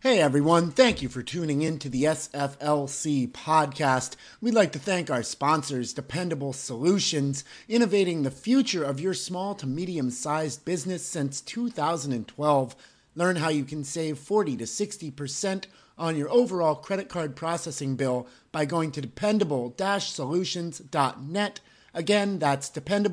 Hey everyone, thank you for tuning in to the SFLC podcast. We'd like to thank our sponsors, Dependable Solutions, innovating the future of your small to medium-sized business since 2012. Learn how you can save 40 to 60% on your overall credit card processing bill by going to dependable-solutions.net. Again, that's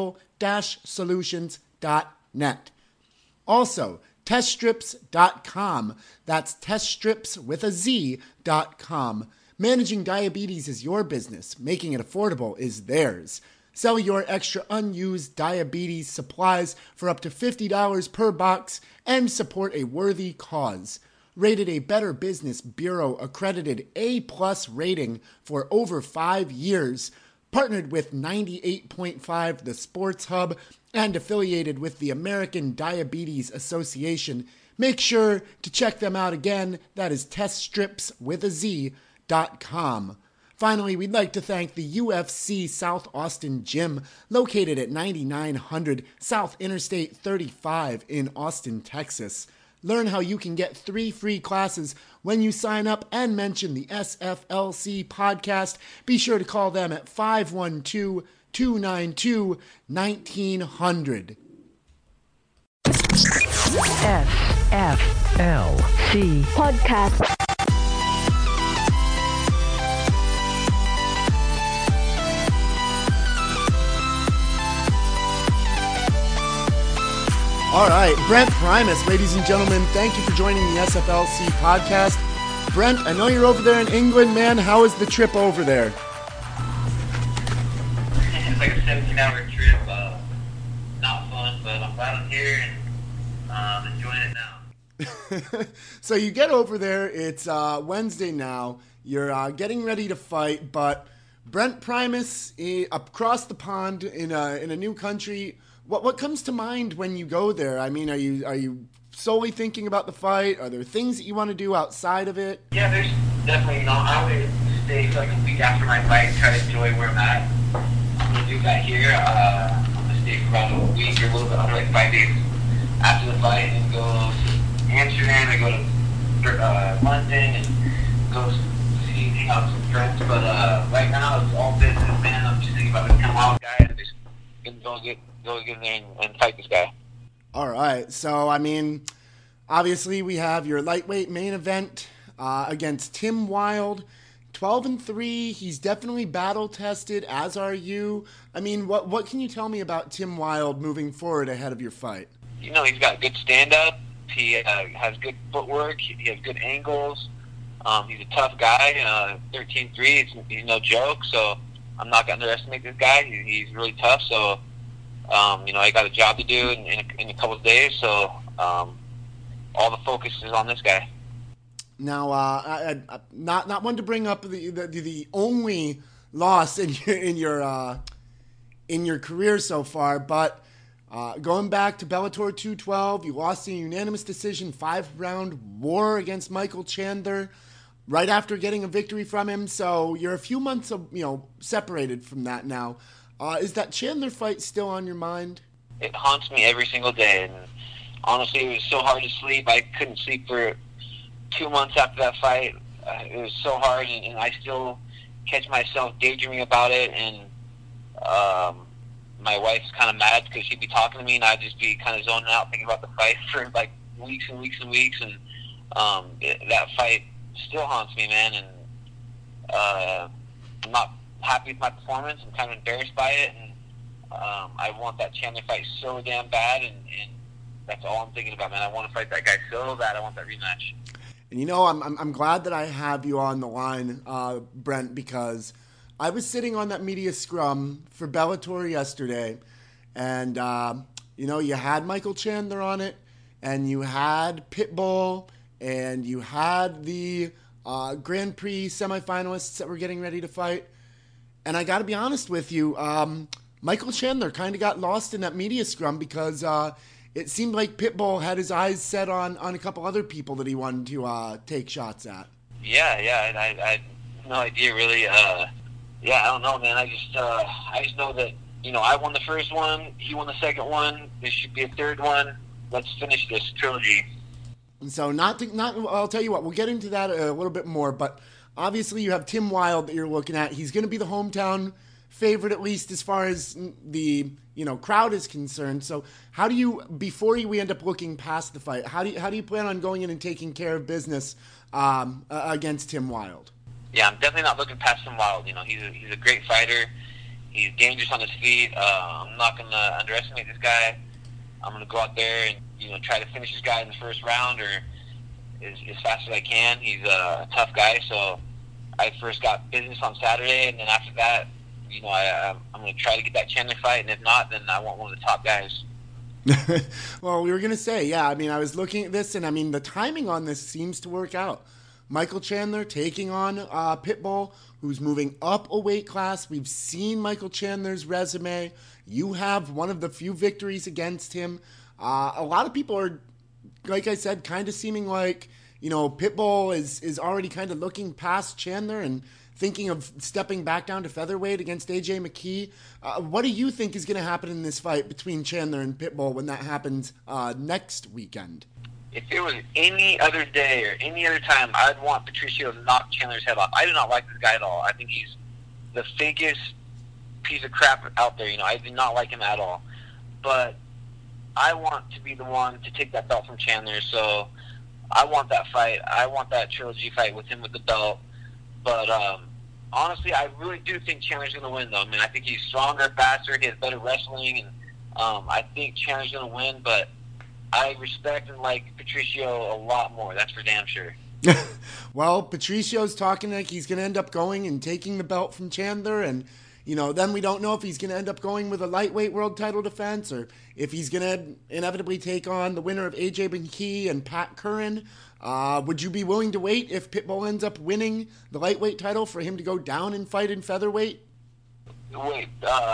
dependable-solutions.net. Also, teststrips.com. That's teststrips with a Z.com. Managing diabetes is your business. Making it affordable is theirs. Sell your extra unused diabetes supplies for up to $50 per box and support a worthy cause. Rated a Better Business Bureau accredited A+ rating for over 5 years. Partnered with 98.5 The Sports Hub and affiliated with the American Diabetes Association. Make sure to check them out again. That is teststripswithaz.com. Finally, we'd like to thank the UFC South Austin Gym, located at 9900 South Interstate 35 in Austin, Texas. Learn how you can get 3 free classes when you sign up and mention the SFLC podcast. Be sure to call them at 512-292-1900. SFLC podcast. All right, Brent Primus, ladies and gentlemen, thank you for joining the SFLC podcast. Brent, I know you're over there in England, man. How is the trip over there? It's like a 17-hour trip. Not fun, but I'm glad I'm here and enjoying it now. So you get over there. It's Wednesday now. You're getting ready to fight, but Brent Primus across the pond in a new country. What comes to mind when you go there? I mean, are you solely thinking about the fight? Are there things that you want to do outside of it? Yeah, there's definitely, I always stay for like a week after my fight, try to enjoy where I'm at. I'm going to do that here. I'm going to stay for about a week or a little bit under, like 5 days after the fight, and go to Amsterdam and go to London and go hang out with some friends. But right now, it's all business, man. I'm just thinking about this kind of wild guy and just going to go get in there and fight this guy. All right. So, I mean, obviously we have your lightweight main event against Tim Wilde. 12-3. He's definitely battle tested, as are you. I mean, what can you tell me about Tim Wilde moving forward ahead of your fight? You know, he's got good stand-up. He has good footwork. He has good angles. He's a tough guy. 13-3. He's no joke. So I'm not going to underestimate this guy. He's really tough. So, you know, I got a job to do in a couple of days. So all the focus is on this guy. Now, not one to bring up the only loss in your career so far, but going back to Bellator 212, you lost in a unanimous decision 5-round war against Michael Chandler right after getting a victory from him. So you're a few months separated from that now. Is that Chandler fight still on your mind? It haunts me every single day, and honestly, it was so hard to sleep. I couldn't sleep for 2 months after that fight. It was so hard, and I still catch myself daydreaming about it, and my wife's kind of mad because she'd be talking to me, and I'd just be kind of zoning out thinking about the fight for like weeks and weeks and weeks, and that fight still haunts me, man, and I'm not happy with my performance. I'm kind of embarrassed by it, and I want that Chandler fight so damn bad, and that's all I'm thinking about, man. I want to fight that guy so bad. I want that rematch. And you know, I'm glad that I have you on the line, Brent, because I was sitting on that media scrum for Bellator yesterday, and you know, you had Michael Chandler on it, and you had Pitbull, and you had the Grand Prix semifinalists that were getting ready to fight. And I got to be honest with you, Michael Chandler kind of got lost in that media scrum because it seemed like Pitbull had his eyes set on a couple other people that he wanted to take shots at. Yeah, and I had no idea really. I don't know, man. I just know that, you know, I won the first one, he won the second one. There should be a third one. Let's finish this trilogy. And so I'll tell you what, we'll get into that a little bit more, but obviously you have Tim Wilde that you're looking at. He's going to be the hometown favorite, at least as far as the crowd is concerned. So how do you, before we end up looking past the fight, how do you plan on going in and taking care of business against Tim Wilde? Yeah, I'm definitely not looking past Tim Wilde. He's a great fighter. He's dangerous on his feet. I'm not going to underestimate this guy. I'm going to go out there and try to finish this guy in the first round or as fast as I can. He's a tough guy, so I first got business on Saturday, and then after that, I'm going to try to get that Chandler fight, and if not, then I want one of the top guys. Well, we were going to say, yeah, I was looking at this, and the timing on this seems to work out. Michael Chandler taking on Pitbull, who's moving up a weight class. We've seen Michael Chandler's resume. You have one of the few victories against him. A lot of people are, like I said, kind of seeming like, Pitbull is already kind of looking past Chandler and thinking of stepping back down to featherweight against AJ McKee. What do you think is going to happen in this fight between Chandler and Pitbull when that happens next weekend? If it was any other day or any other time, I'd want Patricio to knock Chandler's head off. I do not like this guy at all. I think he's the fakest piece of crap out there. I do not like him at all. But I want to be the one to take that belt from Chandler, so I want that fight. I want that trilogy fight with him with the belt. But honestly, I really do think Chandler's going to win, though. I think he's stronger, faster, he has better wrestling, and I think Chandler's going to win, but I respect and like Patricio a lot more. That's for damn sure. Well, Patricio's talking like he's going to end up going and taking the belt from Chandler, and then we don't know if he's going to end up going with a lightweight world title defense or if he's going to inevitably take on the winner of AJ McKee and Pat Curran. Would you be willing to wait if Pitbull ends up winning the lightweight title for him to go down and fight in featherweight? Wait,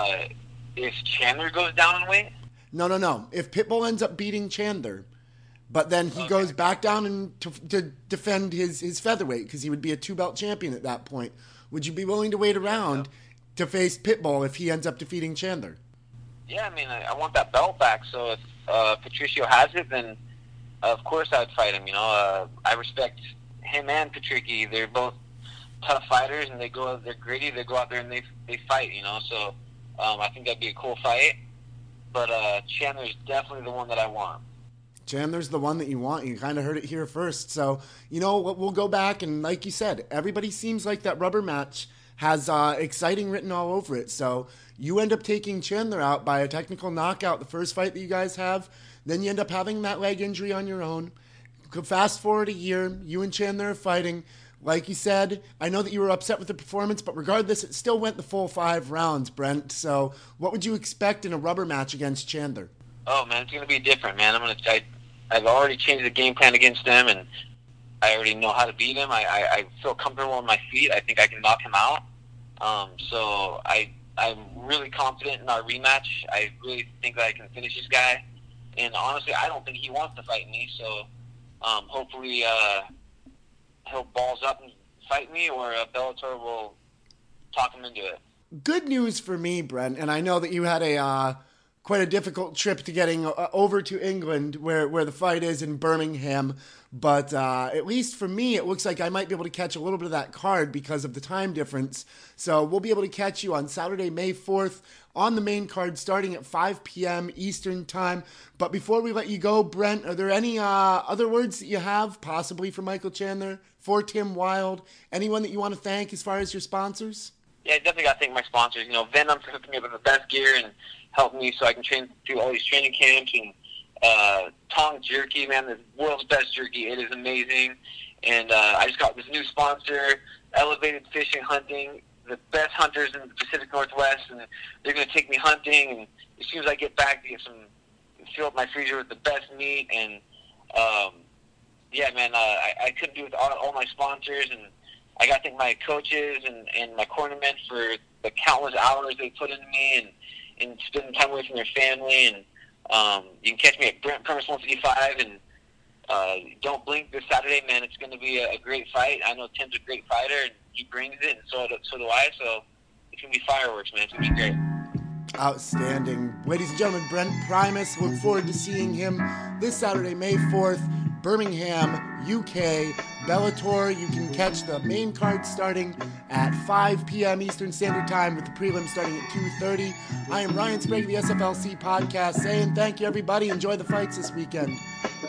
if Chandler goes down in weight? No. If Pitbull ends up beating Chandler, but then he goes back down and to defend his featherweight because he would be a 2-belt champion at that point, would you be willing to wait around to face Pitbull if he ends up defeating Chandler? Yeah, I want that belt back. So if Patricio has it, then of course I'd fight him. I respect him and Patricky. They're both tough fighters, and they're gritty. They go out there and they fight. So I think that'd be a cool fight. But Chandler's definitely the one that I want. Chandler's the one that you want. You kind of heard it here first. So, we'll go back, and like you said, everybody seems like that rubber match has exciting written all over it. So you end up taking Chandler out by a technical knockout the first fight that you guys have. Then you end up having that leg injury on your own. Fast forward a year, you and Chandler are fighting. Like you said, I know that you were upset with the performance, but regardless, it still went the full 5 rounds, Brent. So what would you expect in a rubber match against Chandler? Oh, man, it's going to be different, man. I've already changed the game plan against him, and I already know how to beat him. I feel comfortable on my feet. I think I can knock him out. So I'm really confident in our rematch. I really think that I can finish this guy. And honestly, I don't think he wants to fight me. So hopefully he'll balls up and fight me, or Bellator will talk him into it. Good news for me, Brent, and I know that you had quite a difficult trip to getting over to England where the fight is in Birmingham. But at least for me, it looks like I might be able to catch a little bit of that card because of the time difference. So we'll be able to catch you on Saturday, May 4th on the main card starting at 5 p.m. Eastern Time. But before we let you go, Brent, are there any other words that you have, possibly for Michael Chandler, for Tim Wilde, anyone that you want to thank as far as your sponsors? Yeah, I definitely got to thank my sponsors. Venom for hooking me up with the best gear and helped me so I can train through all these training camps, and Tong Jerky, man, the world's best jerky. It is amazing. And I just got this new sponsor, Elevated Fishing Hunting, the best hunters in the Pacific Northwest, and they're going to take me hunting. And as soon as I get back, fill up my freezer with the best meat. And yeah, man, I couldn't do it with all my sponsors. And I got to thank my coaches and my cornermen for the countless hours they put into me and spending time away from their family. And you can catch me at Brent Permis 155, and don't blink this Saturday, man. It's going to be a great fight. I know Tim's a great fighter, and he brings it, and so do I. So it's going to be fireworks, man. It's going to be great. Outstanding. Ladies and gentlemen, Brent Primus. Look forward to seeing him this Saturday, May 4th. Birmingham, UK, Bellator. You can catch the main card starting at 5 p.m. Eastern Standard Time with the prelim starting at 2:30. I am Ryan Sprague of the SFLC podcast saying thank you, everybody. Enjoy the fights this weekend.